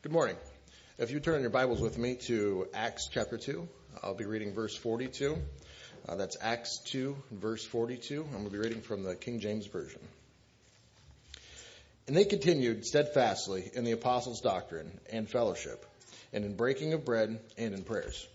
Good morning. If you turn your Bibles with me to Acts chapter 2, I'll be reading verse 42. That's Acts 2, verse 42. I'm going to be reading from the King James Version. And they continued steadfastly in the apostles' doctrine and fellowship, and in breaking of bread and in prayers.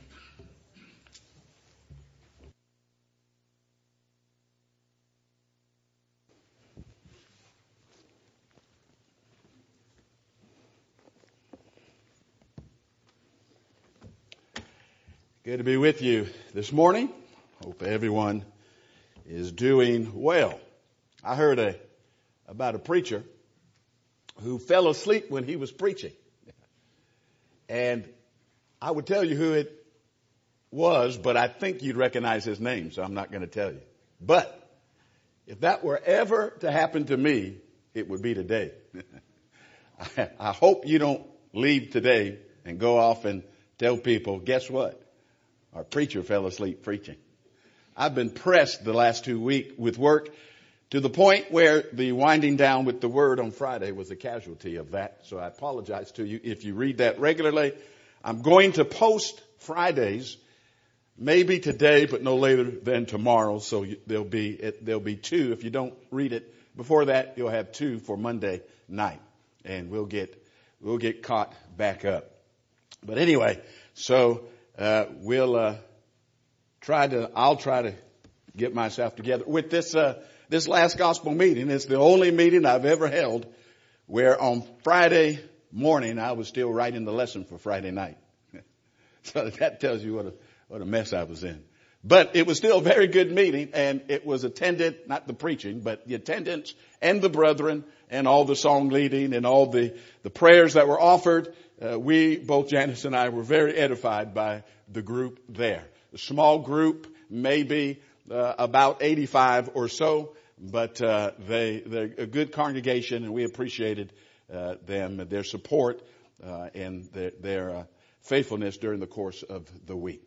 Good to be with you this morning. Hope everyone is doing well. I heard about a preacher who fell asleep when he was preaching. And I would tell you who it was, but I think you'd recognize his name, so I'm not going to tell you. But if that were ever to happen to me, it would be today. I hope you don't leave today and go off and tell people, guess what? Our preacher fell asleep preaching. I've been pressed the last 2 weeks with work to the point where the winding down with the word on Friday was a casualty of that. So I apologize to you if you read that regularly. I'm going to post Fridays, maybe today, but no later than tomorrow. So there'll be two. If you don't read it before that, you'll have two for Monday night, and we'll get caught back up. But anyway, so I'll try to get myself together with this last gospel meeting. It's the only meeting I've ever held where on Friday morning I was still writing the lesson for Friday night. So that tells you what a mess I was in. But it was still a very good meeting, and it was attended, not the preaching, but the attendance and the brethren and all the song leading and all the prayers that were offered. We, both Janice and I, were very edified by the group there. A small group, maybe about 85 or so, but they're a good congregation, and we appreciated them, their support, and their faithfulness during the course of the week.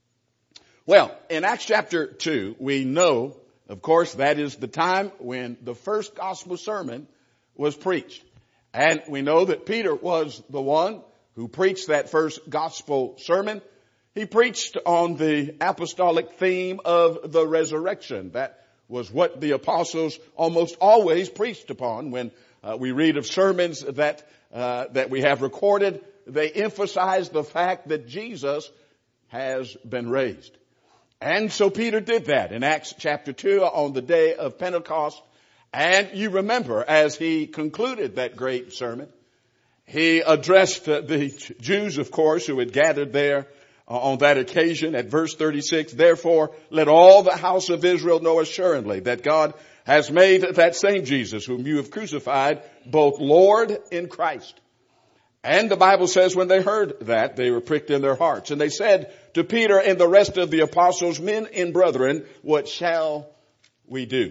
Well, in Acts chapter 2, we know, of course, that is the time when the first gospel sermon was preached. And we know that Peter was the one who preached that first gospel sermon. He preached on the apostolic theme of the resurrection. That was what the apostles almost always preached upon. When we read of sermons that we have recorded, they emphasize the fact that Jesus has been raised. And so Peter did that in Acts chapter 2 on the day of Pentecost. And you remember, as he concluded that great sermon, he addressed the Jews, of course, who had gathered there on that occasion at verse 36. Therefore, let all the house of Israel know assuredly that God has made that same Jesus whom you have crucified both Lord and Christ. And the Bible says when they heard that, they were pricked in their hearts. And they said to Peter and the rest of the apostles, men and brethren, what shall we do?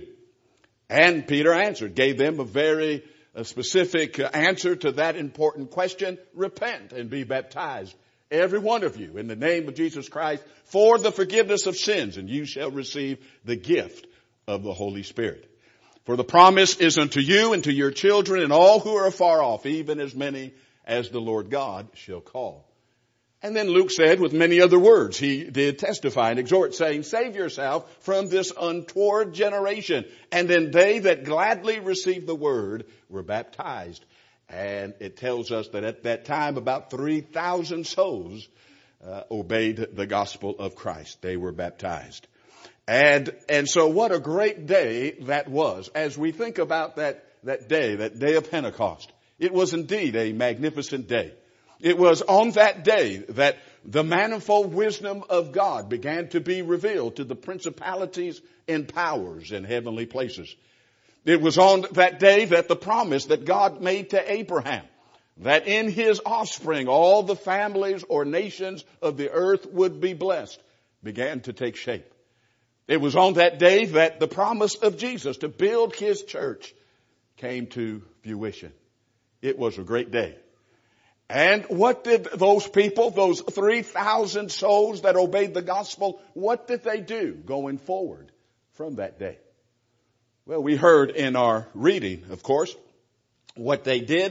And Peter answered, gave them a very specific answer to that important question. Repent and be baptized, every one of you, in the name of Jesus Christ, for the forgiveness of sins, and you shall receive the gift of the Holy Spirit. For the promise is unto you and to your children and all who are afar off, even as many as the Lord God shall call. And then Luke said with many other words, he did testify and exhort, saying, save yourself from this untoward generation. And then they that gladly received the word were baptized. And it tells us that at that time about 3,000 souls obeyed the gospel of Christ. They were baptized. And so what a great day that was. As we think about that day of Pentecost, it was indeed a magnificent day. It was on that day that the manifold wisdom of God began to be revealed to the principalities and powers in heavenly places. It was on that day that the promise that God made to Abraham, that in his offspring all the families or nations of the earth would be blessed, began to take shape. It was on that day that the promise of Jesus to build his church came to fruition. It was a great day. And what did those people, those 3,000 souls that obeyed the gospel, what did they do going forward from that day? Well, we heard in our reading, of course, what they did.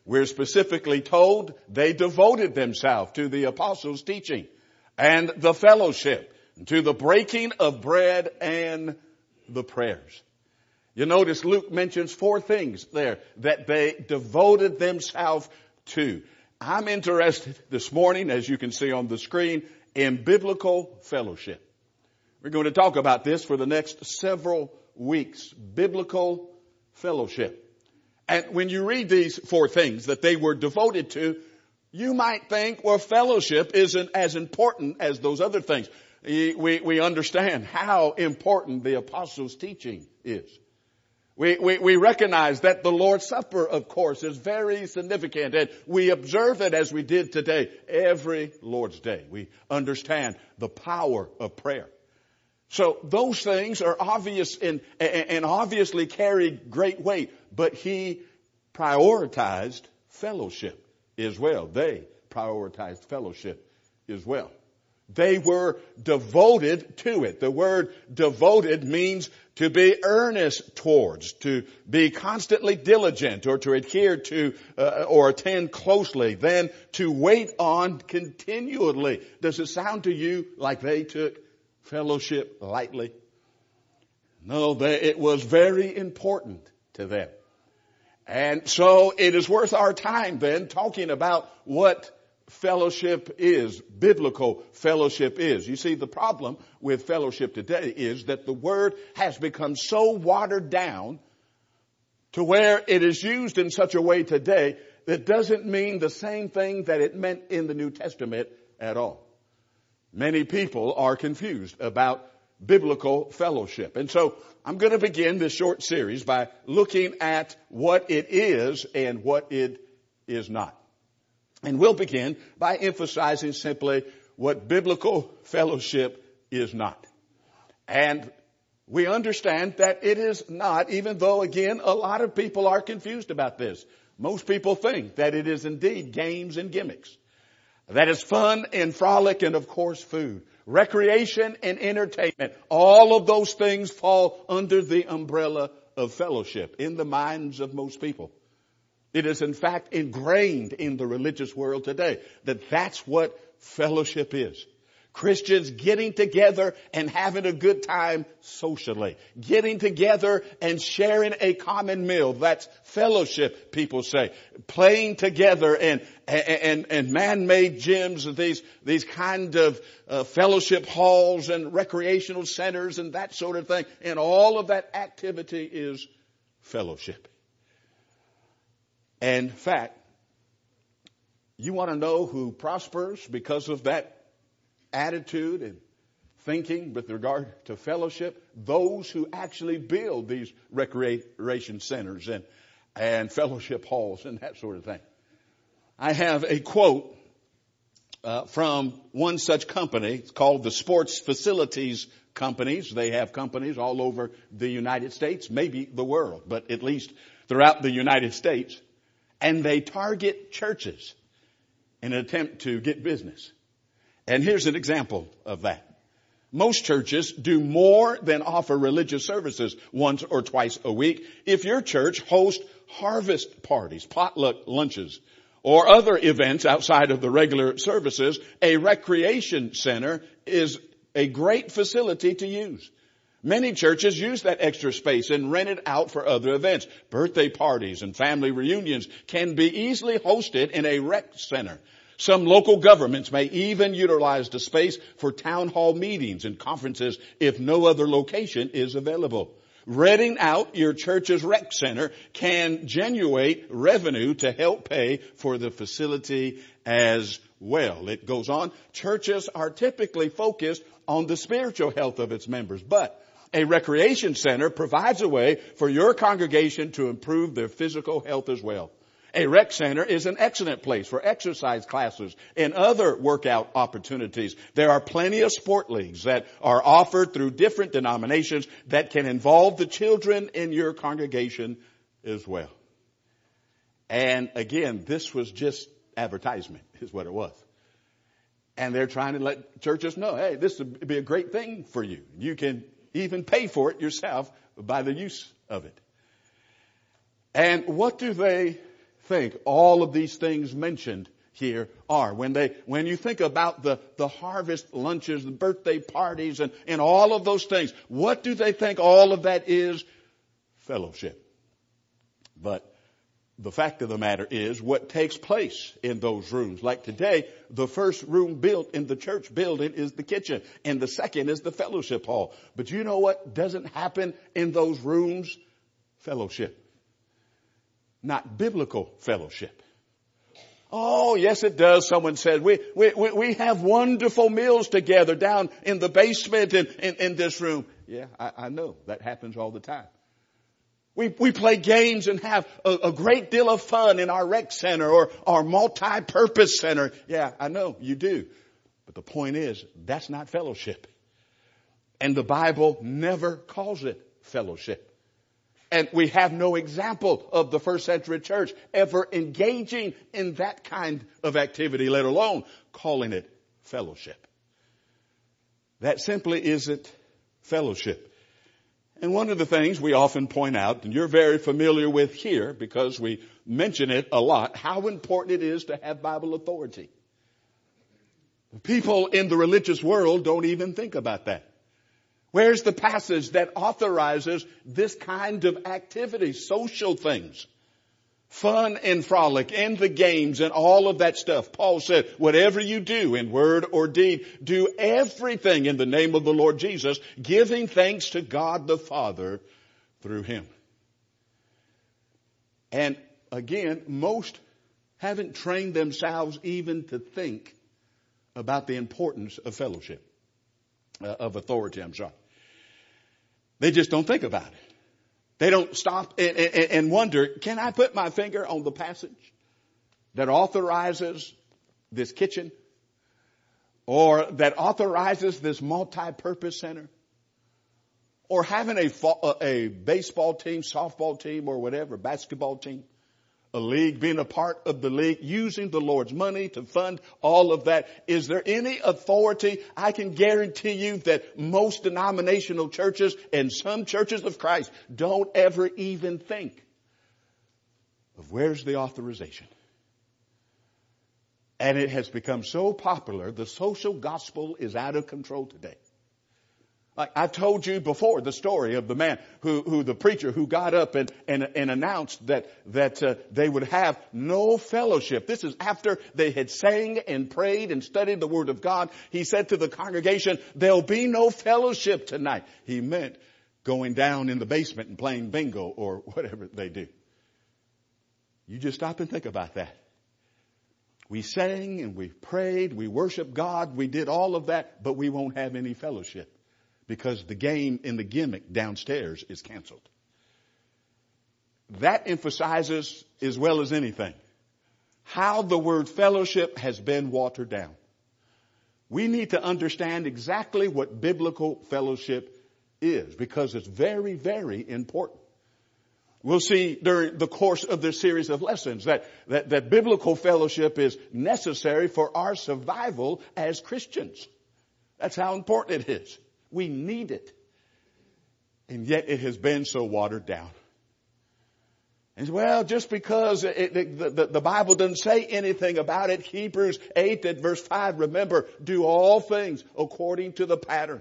We're specifically told they devoted themselves to the apostles' teaching and the fellowship, to the breaking of bread and the prayers. You notice Luke mentions 4 things there that they devoted themselves to. I'm interested this morning, as you can see on the screen, in biblical fellowship. We're going to talk about this for the next several weeks. Biblical fellowship. And when you read these 4 things that they were devoted to, you might think, well, fellowship isn't as important as those other things. We understand how important the apostles' teaching is. We recognize that the Lord's Supper, of course, is very significant, and we observe it as we did today, every Lord's Day. We understand the power of prayer. So those things are obvious and obviously carry great weight, but he prioritized fellowship as well. They prioritized fellowship as well. They were devoted to it. The word devoted means to be earnest towards, to be constantly diligent, or to adhere to or attend closely, then to wait on continually. Does it sound to you like they took fellowship lightly? No, it was very important to them. And so it is worth our time then talking about what fellowship is, biblical fellowship is. You see, the problem with fellowship today is that the word has become so watered down to where it is used in such a way today that doesn't mean the same thing that it meant in the New Testament at all. Many people are confused about biblical fellowship. And so I'm going to begin this short series by looking at what it is and what it is not. And we'll begin by emphasizing simply what biblical fellowship is not. And we understand that it is not, even though, again, a lot of people are confused about this. Most people think that it is indeed games and gimmicks. That is fun and frolic and, of course, food. Recreation and entertainment. All of those things fall under the umbrella of fellowship in the minds of most people. It is, in fact, ingrained in the religious world today that that's what fellowship is. Christians getting together and having a good time socially. Getting together and sharing a common meal. That's fellowship, people say. Playing together and man-made gyms, these kind of fellowship halls and recreational centers and that sort of thing. And all of that activity is fellowship. And in fact, you want to know who prospers because of that attitude and thinking with regard to fellowship? Those who actually build these recreation centers and fellowship halls and that sort of thing. I have a quote from one such company. It's called the Sports Facilities Companies. They have companies all over the United States, maybe the world, but at least throughout the United States. And they target churches in an attempt to get business. And here's an example of that. Most churches do more than offer religious services once or twice a week. If your church hosts harvest parties, potluck lunches, or other events outside of the regular services, a recreation center is a great facility to use. Many churches use that extra space and rent it out for other events. Birthday parties and family reunions can be easily hosted in a rec center. Some local governments may even utilize the space for town hall meetings and conferences if no other location is available. Renting out your church's rec center can generate revenue to help pay for the facility as well. It goes on. Churches are typically focused on the spiritual health of its members, but a recreation center provides a way for your congregation to improve their physical health as well. A rec center is an excellent place for exercise classes and other workout opportunities. There are plenty of sport leagues that are offered through different denominations that can involve the children in your congregation as well. And again, this was just advertisement is what it was. And they're trying to let churches know, hey, this would be a great thing for you. You can even pay for it yourself by the use of it. And what do they think all of these things mentioned here are? When you think about the harvest lunches, the birthday parties, and all of those things, what do they think all of that is? Fellowship. But the fact of the matter is what takes place in those rooms. Like today, the first room built in the church building is the kitchen, and the second is the fellowship hall. But you know what doesn't happen in those rooms? Fellowship. Not biblical fellowship. Oh, yes, it does. Someone said, we have wonderful meals together down in the basement in this room. Yeah, I know. That happens all the time. We play games and have a great deal of fun in our rec center or our multi-purpose center. Yeah, I know you do. But the point is, that's not fellowship. And the Bible never calls it fellowship. And we have no example of the first century church ever engaging in that kind of activity, let alone calling it fellowship. That simply isn't fellowship. And one of the things we often point out, and you're very familiar with here because we mention it a lot, how important it is to have Bible authority. People in the religious world don't even think about that. Where's the passage that authorizes this kind of activity, social things? Fun and frolic and the games and all of that stuff. Paul said, whatever you do in word or deed, do everything in the name of the Lord Jesus, giving thanks to God the Father through him. And again, most haven't trained themselves even to think about the importance of fellowship, of authority, I'm sorry. They just don't think about it. They don't stop and wonder, can I put my finger on the passage that authorizes this kitchen or that authorizes this multi-purpose center or having a baseball team, softball team or whatever, basketball team, a league, being a part of the league, using the Lord's money to fund all of that. Is there any authority? I can guarantee you that most denominational churches and some churches of Christ don't ever even think of where's the authorization. And it has become so popular, the social gospel is out of control today. Like I've told you before the story of the man who the preacher who got up and announced that they would have no fellowship. This is after they had sang and prayed and studied the Word of God. He said to the congregation, there'll be no fellowship tonight. He meant going down in the basement and playing bingo or whatever they do. You just stop and think about that. We sang and we prayed, we worshiped God, we did all of that, but we won't have any fellowship. Because the game and the gimmick downstairs is canceled. That emphasizes, as well as anything, how the word fellowship has been watered down. We need to understand exactly what biblical fellowship is, because it's very, very important. We'll see during the course of this series of lessons that biblical fellowship is necessary for our survival as Christians. That's how important it is. We need it. And yet it has been so watered down. And well, just because the Bible doesn't say anything about it, Hebrews 8 at verse 5, remember, do all things according to the pattern.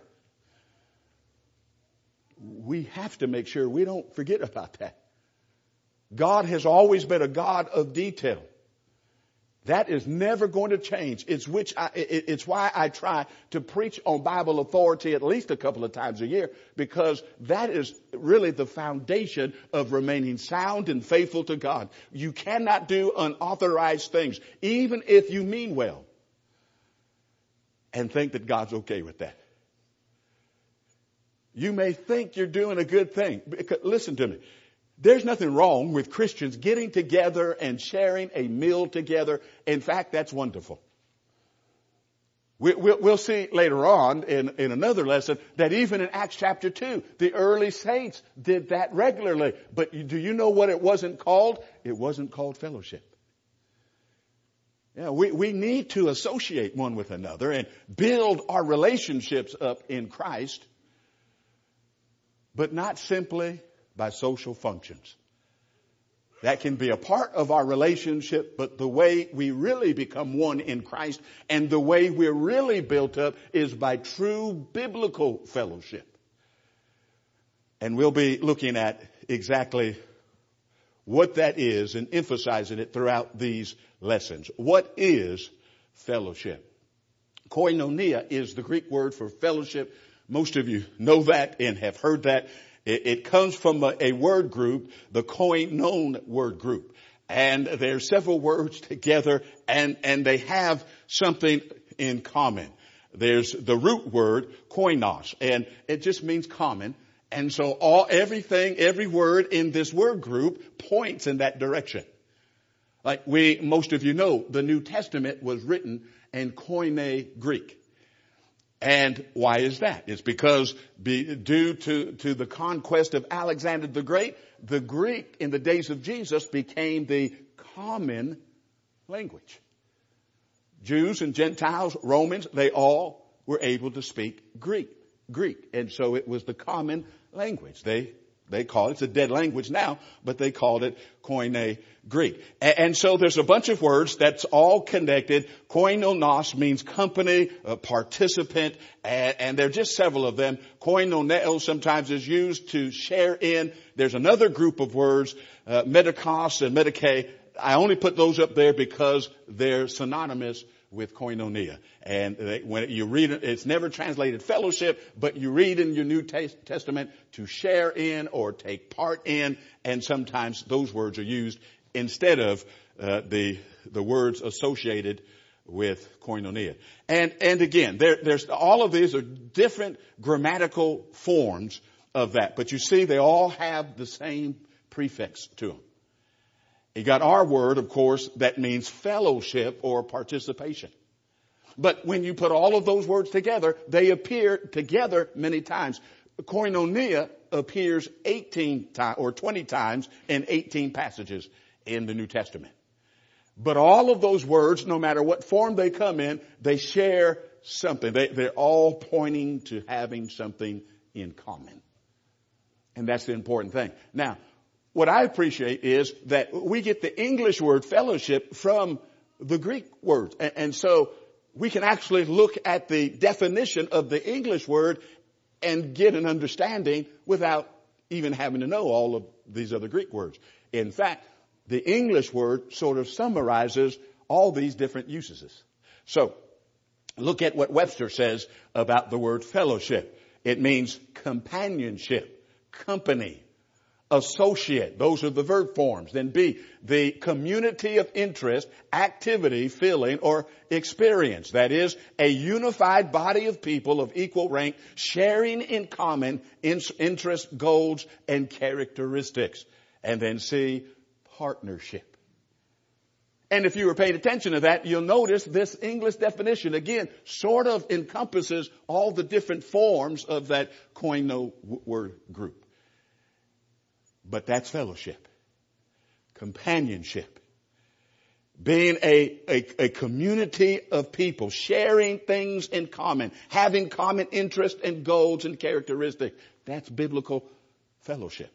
We have to make sure we don't forget about that. God has always been a God of detail. That is never going to change. It's why I try to preach on Bible authority at least a couple of times a year, because that is really the foundation of remaining sound and faithful to God. You cannot do unauthorized things, even if you mean well, and think that God's okay with that. You may think you're doing a good thing. Listen to me. There's nothing wrong with Christians getting together and sharing a meal together. In fact, that's wonderful. We'll see later on in another lesson that even in Acts chapter 2, the early saints did that regularly. But do you know what it wasn't called? It wasn't called fellowship. Yeah, we need to associate one with another and build our relationships up in Christ, but not simply by social functions. That can be a part of our relationship, but the way we really become one in Christ and the way we're really built up is by true biblical fellowship. And we'll be looking at exactly what that is and emphasizing it throughout these lessons. What is fellowship? Koinonia is the Greek word for fellowship. Most of you know that and have heard that. It comes from a word group, the koinon word group. And there's several words together and they have something in common. There's the root word koinos, and it just means common. And so every word in this word group points in that direction. Like most of you know, the New Testament was written in Koine Greek. And why is that? It's because due to the conquest of Alexander the Great, the Greek in the days of Jesus became the common language. Jews and Gentiles, Romans, they all were able to speak Greek. And so it was the common language. They call it, it's a dead language now, but they called it Koine Greek. And so there's a bunch of words that's all connected. Koinonos means company, participant, and there are just several of them. Koinoneo sometimes is used to share in. There's another group of words, medikos and medike. I only put those up there because they're synonymous with koinonia. And when you read it, it's never translated fellowship, but you read in your New Testament to share in or take part in, and sometimes those words are used instead of the words associated with koinonia. And again, there's all of these are different grammatical forms of that, but you see they all have the same prefix to them. You got our word, of course, that means fellowship or participation. But when you put all of those words together, they appear together many times. Koinonia appears 18 times or 20 times in 18 passages in the New Testament. But all of those words, no matter what form they come in, they share something. They're all pointing to having something in common. And that's the important thing. Now, what I appreciate is that we get the English word fellowship from the Greek words. And so we can actually look at the definition of the English word and get an understanding without even having to know all of these other Greek words. In fact, the English word sort of summarizes all these different usages. So look at what Webster says about the word fellowship. It means companionship, company, associate. Those are the verb forms. Then B, the community of interest, activity, feeling, or experience. That is a unified body of people of equal rank sharing in common interest, goals, and characteristics. And then C, partnership. And if you were paying attention to that, you'll notice this English definition, again, sort of encompasses all the different forms of that koino word group. But that's fellowship, companionship, being a community of people, sharing things in common, having common interests and goals and characteristics. That's biblical fellowship.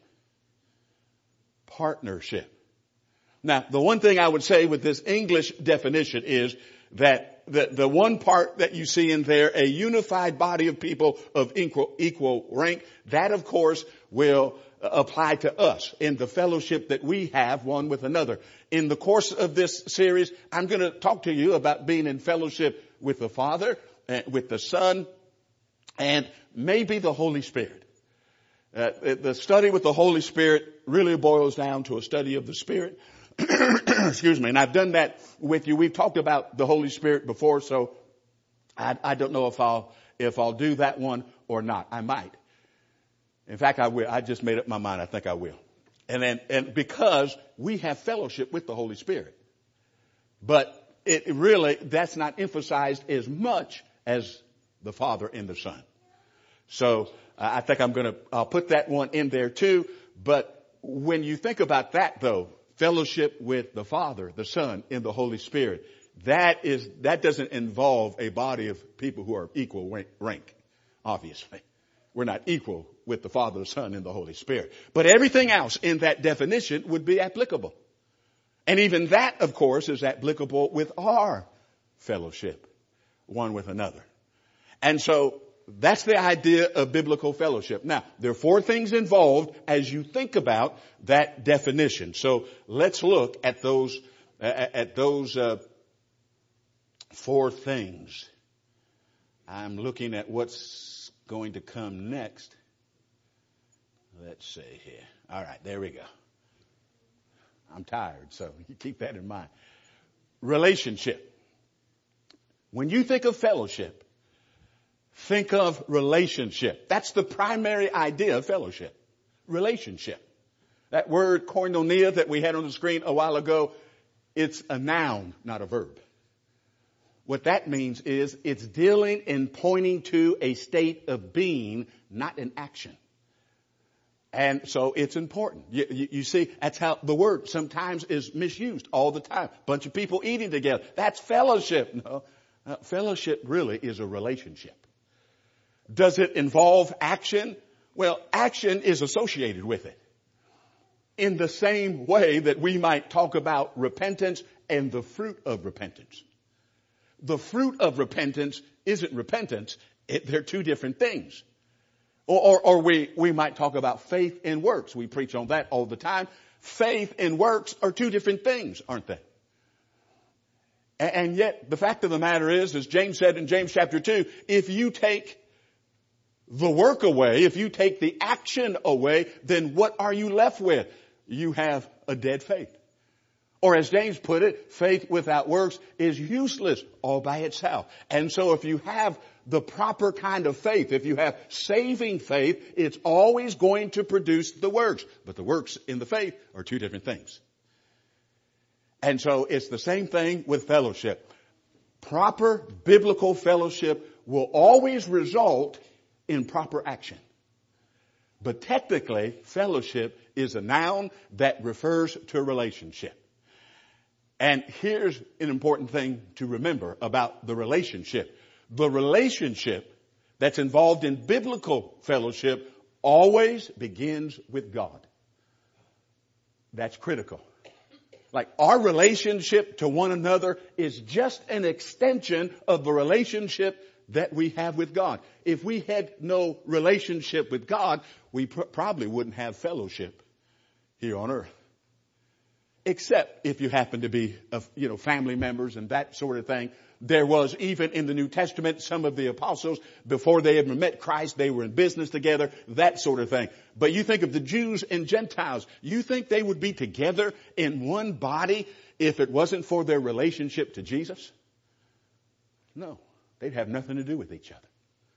Partnership. Now, the one thing I would say with this English definition is that the one part that you see in there, a unified body of people of equal rank, that of course will apply to us in the fellowship that we have one with another. In the course of this series, I'm going to talk to you about being in fellowship with the Father, with the Son, and maybe the Holy Spirit. The study with the Holy Spirit really boils down to a study of the Spirit. Excuse me. And I've done that with you. We've talked about the Holy Spirit before, so I don't know if I'll do that one or not. I might. In fact, I will. I just made up my mind. I think I will. And because we have fellowship with the Holy Spirit. But that's not emphasized as much as the Father and the Son. So I think I'll put that one in there too. But when you think about that though, fellowship with the Father, the Son, and the Holy Spirit, that doesn't involve a body of people who are equal rank, obviously. We're not equal with the Father, the Son, and the Holy Spirit. But everything else in that definition would be applicable. And even that, of course, is applicable with our fellowship, one with another. And so that's the idea of biblical fellowship. Now, there are four things involved as you think about that definition. So let's look at those four things. I'm looking at what's going to come next. Let's see here. All right, there we go. I'm tired, so you keep that in mind. Relationship. When you think of fellowship, think of relationship. That's the primary idea of fellowship. Relationship. That word koinonia that we had on the screen a while ago, it's a noun, not a verb. What that means is it's dealing and pointing to a state of being, not an action. And so it's important. You see, that's how the word sometimes is misused all the time. Bunch of people eating together. That's fellowship. No, fellowship really is a relationship. Does it involve action? Well, action is associated with it. In the same way that we might talk about repentance and the fruit of repentance. The fruit of repentance isn't repentance. They're two different things. Or we might talk about faith and works. We preach on that all the time. Faith and works are two different things, aren't they? And yet the fact of the matter is, as James said in James chapter 2, if you take the work away, if you take the action away, then what are you left with? You have a dead faith. Or as James put it, faith without works is useless all by itself. And so if you have the proper kind of faith, if you have saving faith, it's always going to produce the works. But the works in the faith are two different things. And so it's the same thing with fellowship. Proper biblical fellowship will always result in proper action. But technically, fellowship is a noun that refers to a relationship. And here's an important thing to remember about the relationship. The relationship that's involved in biblical fellowship always begins with God. That's critical. Like our relationship to one another is just an extension of the relationship that we have with God. If we had no relationship with God, we probably wouldn't have fellowship here on earth. Except if you happen to be, family members and that sort of thing. There was even in the New Testament, some of the apostles, before they ever met Christ, they were in business together, that sort of thing. But you think of the Jews and Gentiles. You think they would be together in one body if it wasn't for their relationship to Jesus? No, they'd have nothing to do with each other.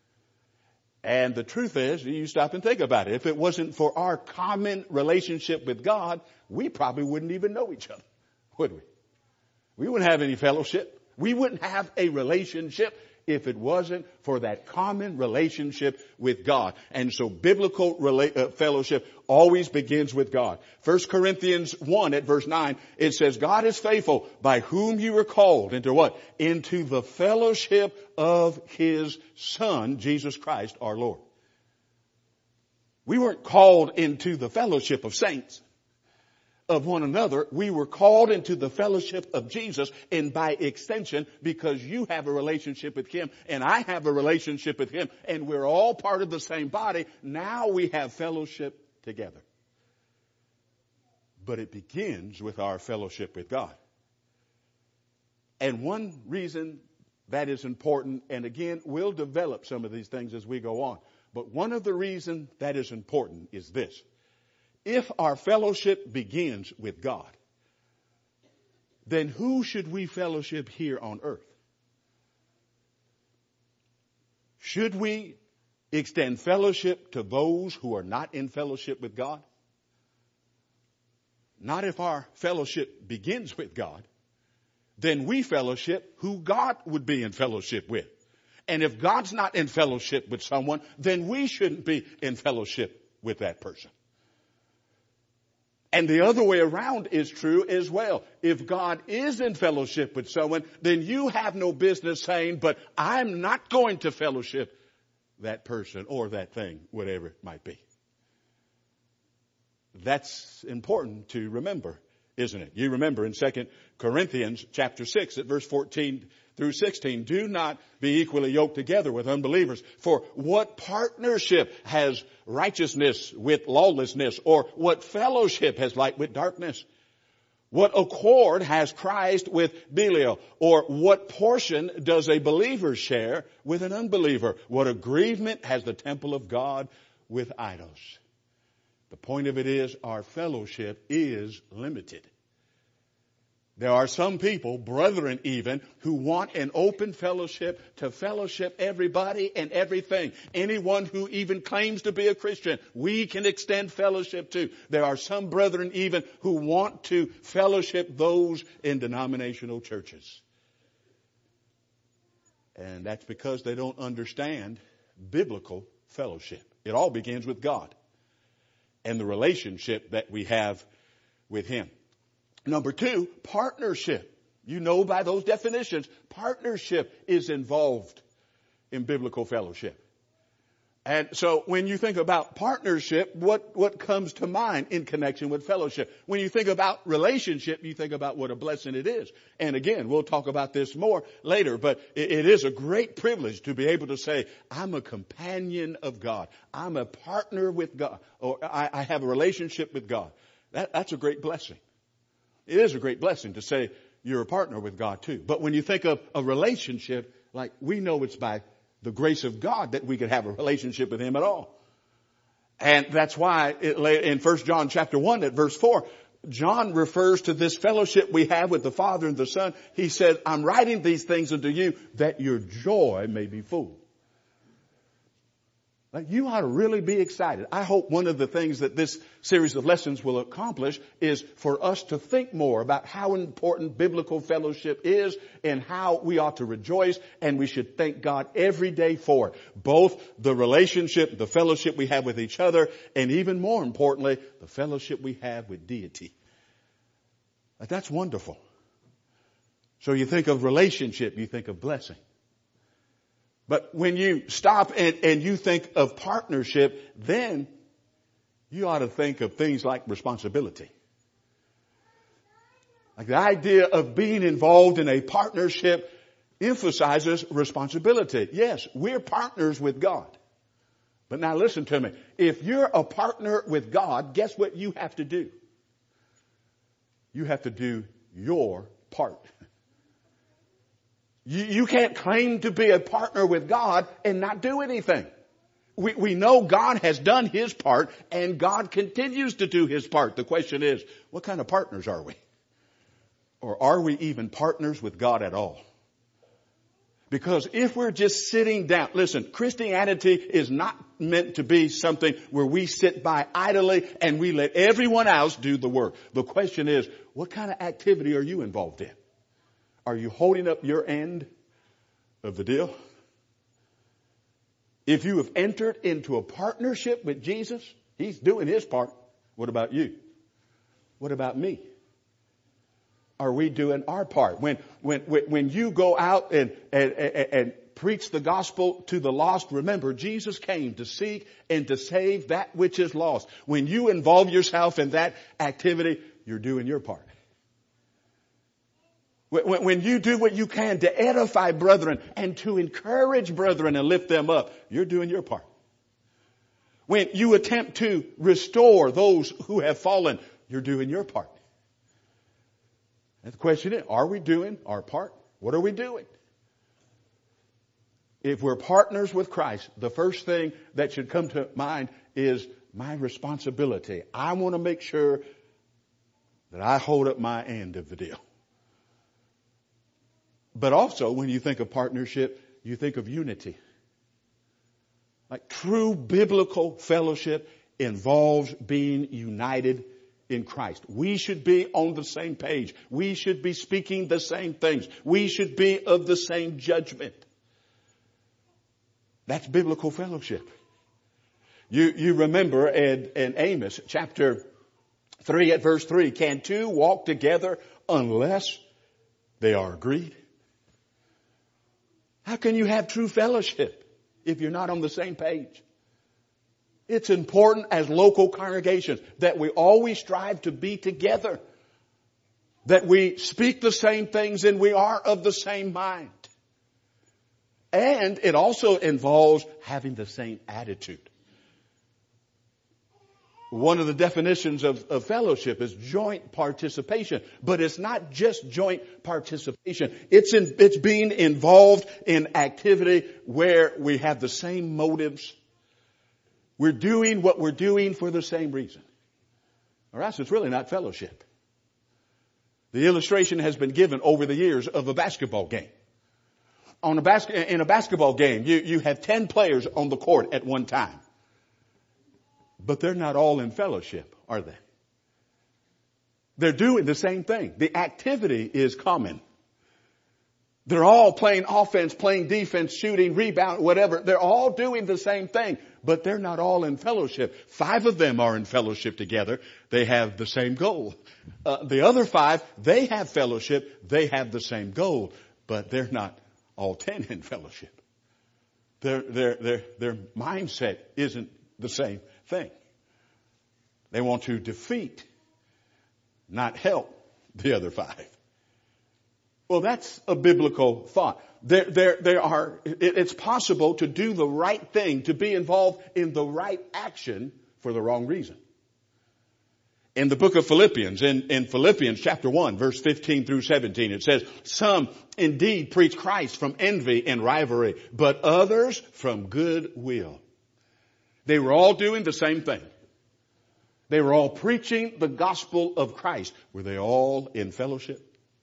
And the truth is, you stop and think about it. If it wasn't for our common relationship with God, we probably wouldn't even know each other, would we? We wouldn't have any fellowship. We wouldn't have a relationship if it wasn't for that common relationship with God. And so biblical fellowship always begins with God. 1 Corinthians 1 at verse 9, it says, God is faithful, by whom you were called into what? Into the fellowship of His Son, Jesus Christ our Lord. We weren't called into the fellowship of saints, of one another. We were called into the fellowship of Jesus, and by extension, because you have a relationship with Him and I have a relationship with Him, and we're all part of the same body, now we have fellowship together. But it begins with our fellowship with God. And one reason that is important, and again, we'll develop some of these things as we go on, but one of the reasons that is important is this. If our fellowship begins with God, then who should we fellowship here on earth? Should we extend fellowship to those who are not in fellowship with God? Not if our fellowship begins with God. Then we fellowship who God would be in fellowship with. And if God's not in fellowship with someone, then we shouldn't be in fellowship with that person. And the other way around is true as well. If God is in fellowship with someone, then you have no business saying, but I'm not going to fellowship that person or that thing, whatever it might be. That's important to remember, isn't it? You remember in 2 Corinthians chapter 6 at verse 14 through 16, do not be equally yoked together with unbelievers. For what partnership has righteousness with lawlessness? Or what fellowship has light with darkness? What accord has Christ with Belial? Or what portion does a believer share with an unbeliever? What agreement has the temple of God with idols? The point of it is our fellowship is limited. There are some people, brethren even, who want an open fellowship to fellowship everybody and everything. Anyone who even claims to be a Christian, we can extend fellowship to. There are some brethren even who want to fellowship those in denominational churches. And that's because they don't understand biblical fellowship. It all begins with God and the relationship that we have with Him. Number 2, partnership. You know by those definitions, partnership is involved in biblical fellowship. And so when you think about partnership, what comes to mind in connection with fellowship? When you think about relationship, you think about what a blessing it is. And again, we'll talk about this more later, but it is a great privilege to be able to say, I'm a companion of God. I'm a partner with God. Or I have a relationship with God. That's a great blessing. It is a great blessing to say you're a partner with God too. But when you think of a relationship, like we know it's by the grace of God that we could have a relationship with Him at all. And that's why in 1 John chapter 1 at verse 4, John refers to this fellowship we have with the Father and the Son. He said, I'm writing these things unto you that your joy may be full. Like you ought to really be excited. I hope one of the things that this series of lessons will accomplish is for us to think more about how important biblical fellowship is and how we ought to rejoice, and we should thank God every day for it. Both the relationship, the fellowship we have with each other, and even more importantly, the fellowship we have with deity. Like that's wonderful. So you think of relationship, you think of blessing. But when you stop and you think of partnership, then you ought to think of things like responsibility. Like the idea of being involved in a partnership emphasizes responsibility. Yes, we're partners with God. But now listen to me. If you're a partner with God, guess what you have to do? You have to do your part. You can't claim to be a partner with God and not do anything. We know God has done His part and God continues to do His part. The question is, what kind of partners are we? Or are we even partners with God at all? Because if we're just sitting down, listen, Christianity is not meant to be something where we sit by idly and we let everyone else do the work. The question is, what kind of activity are you involved in? Are you holding up your end of the deal? If you have entered into a partnership with Jesus, He's doing His part. What about you? What about me? Are we doing our part? When you go out and preach the gospel to the lost, remember Jesus came to seek and to save that which is lost. When you involve yourself in that activity, you're doing your part. When you do what you can to edify brethren and to encourage brethren and lift them up, you're doing your part. When you attempt to restore those who have fallen, you're doing your part. And the question is, are we doing our part? What are we doing? If we're partners with Christ, the first thing that should come to mind is my responsibility. I want to make sure that I hold up my end of the deal. But also, when you think of partnership, you think of unity. Like true biblical fellowship involves being united in Christ. We should be on the same page. We should be speaking the same things. We should be of the same judgment. That's biblical fellowship. You remember in Amos chapter 3 at verse 3, can two walk together unless they are agreed? How can you have true fellowship if you're not on the same page. It's important as local congregations that we always strive to be together, that we speak the same things and we are of the same mind. And it also involves having the same attitude. One of the definitions of fellowship is joint participation. But it's not just joint participation. It's being involved in activity where we have the same motives. We're doing what we're doing for the same reason. Or else it's really not fellowship. The illustration has been given over the years of a basketball game. In a basketball game, you have 10 players on the court at one time. But they're not all in fellowship, are they? They're doing the same thing. The activity is common. They're all playing offense, playing defense, shooting, rebound, whatever. They're all doing the same thing, but they're not all in fellowship. 5 of them are in fellowship together. They have the same goal. The other 5, they have fellowship. They have the same goal, but they're not all 10 in fellowship. Their mindset isn't the same thing. They want to defeat, not help the other 5. Well, that's a biblical thought. It's possible to do the right thing, to be involved in the right action for the wrong reason. In the book of Philippians, in Philippians chapter 1, verse 15 through 17, it says, some indeed preach Christ from envy and rivalry, but others from good will. They were all doing the same thing. They were all preaching the gospel of Christ. Were they all in fellowship?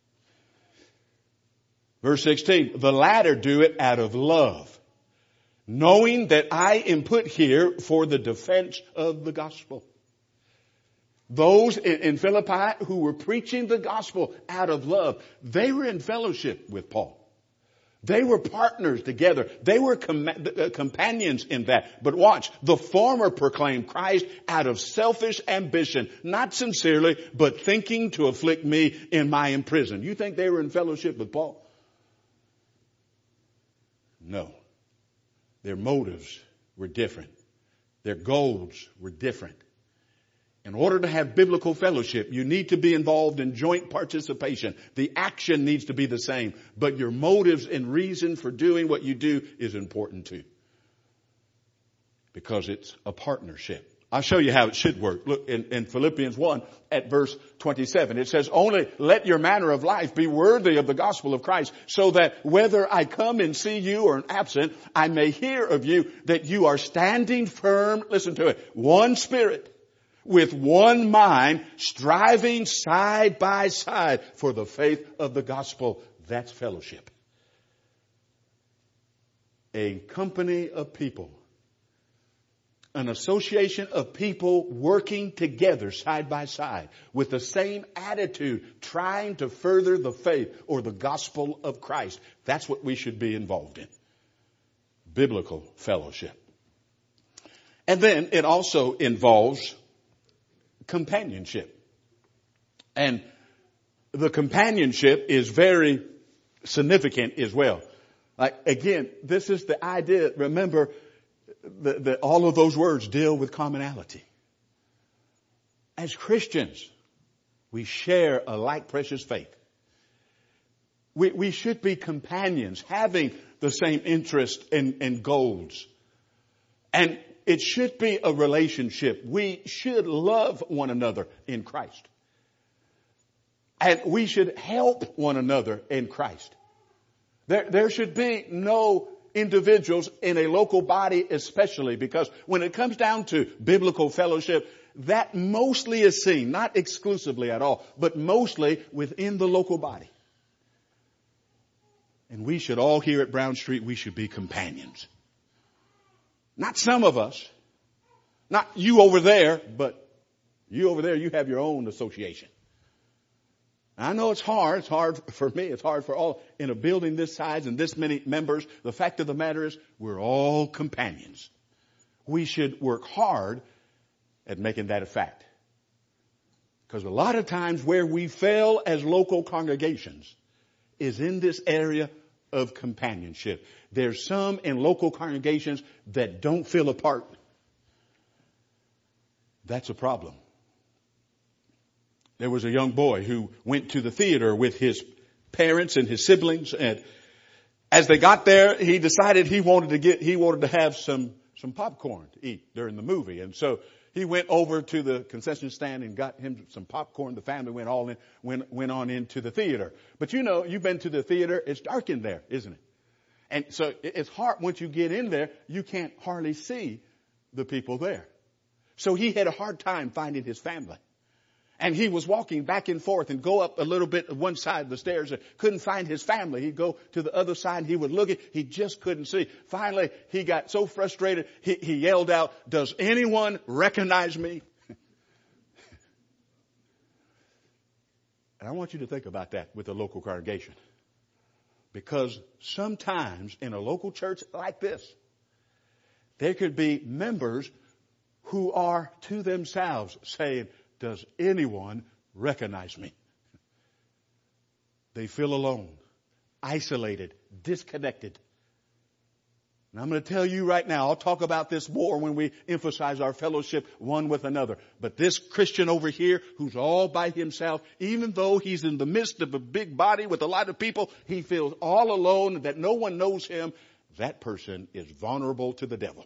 Verse 16, the latter do it out of love, knowing that I am put here for the defense of the gospel. Those in Philippi who were preaching the gospel out of love, they were in fellowship with Paul. They were partners together. They were companions in that. But watch, the former proclaimed Christ out of selfish ambition, not sincerely, but thinking to afflict me in my imprisonment. You think they were in fellowship with Paul? No. Their motives were different. Their goals were different. In order to have biblical fellowship, you need to be involved in joint participation. The action needs to be the same, but your motives and reason for doing what you do is important too. Because it's a partnership. I'll show you how it should work. Look, in Philippians 1 at verse 27, it says, only let your manner of life be worthy of the gospel of Christ, so that whether I come and see you or am absent, I may hear of you that you are standing firm, listen to it, one spirit, with one mind, striving side by side for the faith of the gospel. That's fellowship. A company of people, an association of people working together side by side with the same attitude, trying to further the faith or the gospel of Christ. That's what we should be involved in. Biblical fellowship. And then it also involves companionship. And the companionship is very significant as well. Like, again, this is the idea. Remember, all of those words deal with commonality. As Christians, we share a like precious faith. We should be companions, having the same interests and goals. And it should be a relationship. We should love one another in Christ. And we should help one another in Christ. There should be no individuals in a local body especially, because when it comes down to biblical fellowship, that mostly is seen, not exclusively at all, but mostly within the local body. And we should all here at Brown Street, we should be companions. Not some of us. Not you over there, but you over there, you have your own association. I know it's hard. It's hard for me. It's hard for all in a building this size and this many members. The fact of the matter is we're all companions. We should work hard at making that a fact. Because a lot of times where we fail as local congregations is in this area of companionship. There's some in local congregations that don't feel a part. That's a problem. There was a young boy who went to the theater with his parents and his siblings, and as they got there, he decided he wanted to have some popcorn to eat during the movie. And so he went over to the concession stand and got him some popcorn. The family went on into the theater. But you know, you've been to the theater, it's dark in there, isn't it? And so it's hard, once you get in there, you can't hardly see the people there. So he had a hard time finding his family. And he was walking back and forth and go up a little bit of one side of the stairs and couldn't find his family. He'd go to the other side and he would look at, he just couldn't see. Finally, he got so frustrated, he yelled out, "Does anyone recognize me?" And I want you to think about that with the local congregation. Because sometimes in a local church like this, there could be members who are to themselves saying, "Does anyone recognize me?" They feel alone, isolated, disconnected. And I'm going to tell you right now, I'll talk about this more when we emphasize our fellowship one with another. But this Christian over here who's all by himself, even though he's in the midst of a big body with a lot of people, he feels all alone, that no one knows him. That person is vulnerable to the devil.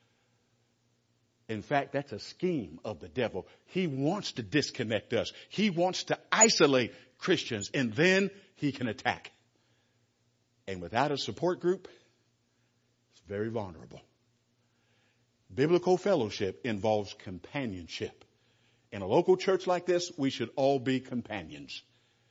In fact, that's a scheme of the devil. He wants to disconnect us. He wants to isolate Christians, and then he can attack. And without a support group, it's very vulnerable. Biblical fellowship involves companionship. In a local church like this, we should all be companions.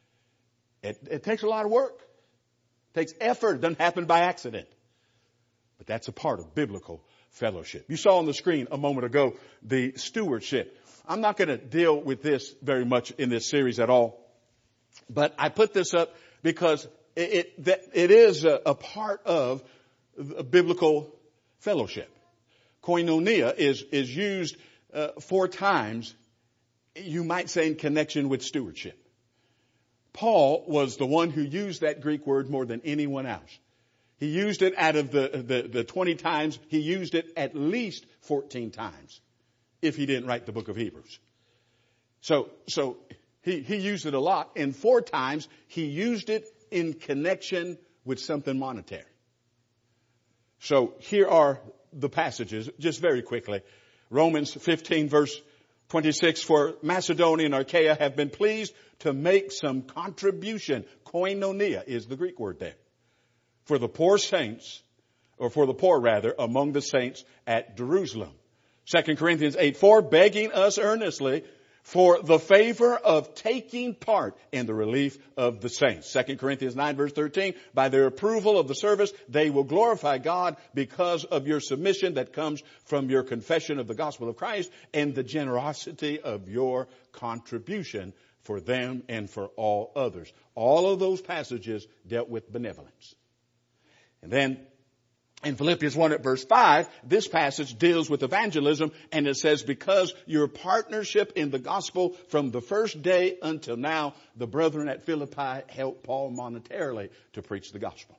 It takes a lot of work. It takes effort. It doesn't happen by accident. But that's a part of biblical fellowship. You saw on the screen a moment ago the stewardship. I'm not going to deal with this very much in this series at all, but I put this up because it is a part of a biblical fellowship. Koinonia is used 4 times, you might say, in connection with stewardship. Paul was the one who used that Greek word more than anyone else. He used it out of the 20 times. He used it at least 14 times if he didn't write the book of Hebrews. So he used it a lot. And 4 times he used it in connection with something monetary. So here are the passages, just very quickly. Romans 15 verse 26, "For Macedonia and Achaia have been pleased to make some contribution." Koinonia is the Greek word there. For the poor saints, or for the poor rather, among the saints at Jerusalem. 2 Corinthians 8:4, "Begging us earnestly for the favor of taking part in the relief of the saints." 2 Corinthians 9 verse 13, "By their approval of the service, they will glorify God because of your submission that comes from your confession of the gospel of Christ and the generosity of your contribution for them and for all others." All of those passages dealt with benevolence. And then in Philippians 1 at verse 5, this passage deals with evangelism, and it says, "Because your partnership in the gospel from the first day until now, the brethren at Philippi helped Paul monetarily to preach the gospel."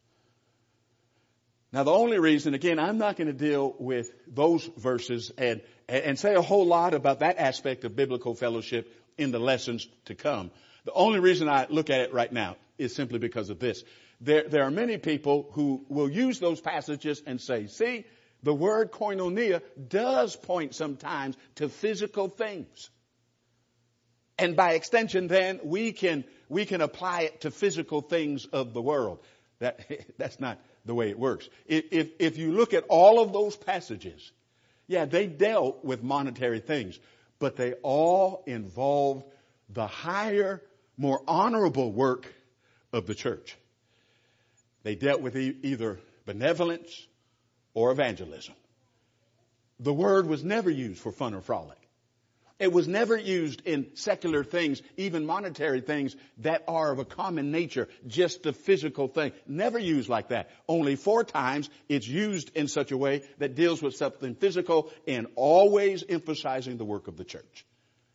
Now the only reason, again, I'm not going to deal with those verses and say a whole lot about that aspect of biblical fellowship in the lessons to come. The only reason I look at it right now is simply because of this. There are many people who will use those passages and say, see, the word koinonia does point sometimes to physical things. And by extension, then, we can apply it to physical things of the world. That's not the way it works. If you look at all of those passages, yeah, they dealt with monetary things, but they all involved the higher, more honorable work of the church. They dealt with either benevolence or evangelism. The word was never used for fun or frolic. It was never used in secular things, even monetary things that are of a common nature, just the physical thing. Never used like that. Only 4 times it's used in such a way that deals with something physical and always emphasizing the work of the church.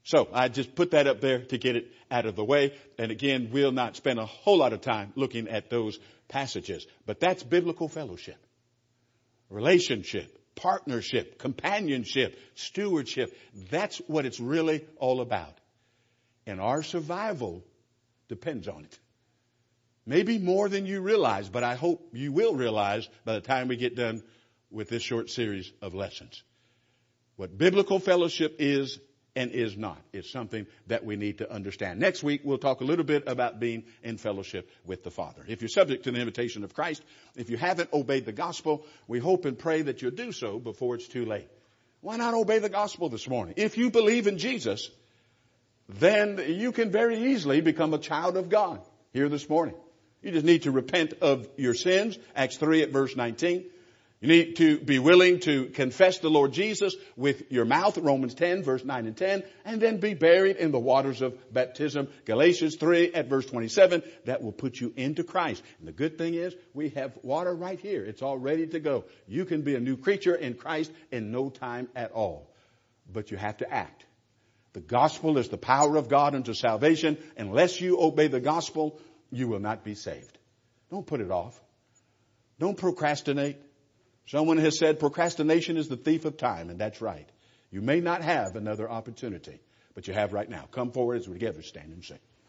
So I just put that up there to get it out of the way. And again, we'll not spend a whole lot of time looking at those passages. But that's biblical fellowship, relationship, partnership, companionship, stewardship. That's what it's really all about. And our survival depends on it. Maybe more than you realize, but I hope you will realize by the time we get done with this short series of lessons. What biblical fellowship is and is not is something that we need to understand. Next week, we'll talk a little bit about being in fellowship with the Father. If you're subject to the invitation of Christ, if you haven't obeyed the gospel, we hope and pray that you'll do so before it's too late. Why not obey the gospel this morning? If you believe in Jesus, then you can very easily become a child of God here this morning. You just need to repent of your sins, Acts 3 at verse 19. You need to be willing to confess the Lord Jesus with your mouth, Romans 10, verse 9 and 10, and then be buried in the waters of baptism, Galatians 3 at verse 27. That will put you into Christ. And the good thing is we have water right here. It's all ready to go. You can be a new creature in Christ in no time at all. But you have to act. The gospel is the power of God unto salvation. Unless you obey the gospel, you will not be saved. Don't put it off. Don't procrastinate. Someone has said procrastination is the thief of time, and that's right. You may not have another opportunity, but you have right now. Come forward as we together stand and sing.